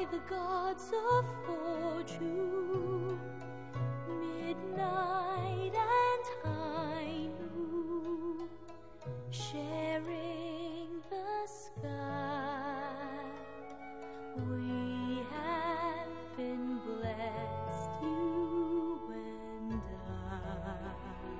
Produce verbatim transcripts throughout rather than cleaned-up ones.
the gods of fortune, midnight and high noon, sharing the sky. We have been blessed, you and I.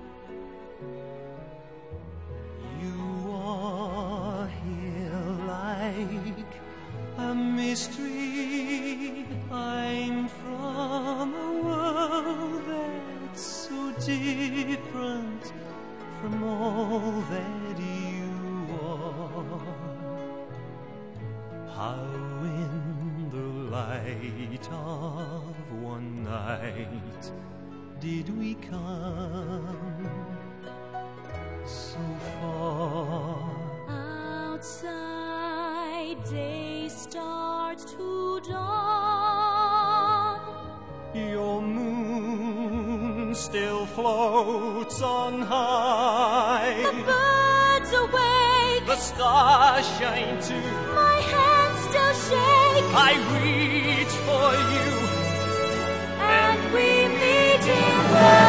You are here like a mystery. I'm from a world that's so different from all that you are. How in the light of one night did we come so far? Outside, day starts to dawn. Your moon still floats on high. The birds awake, The stars shine too. my hands still shake, I reach for you, and we meet in the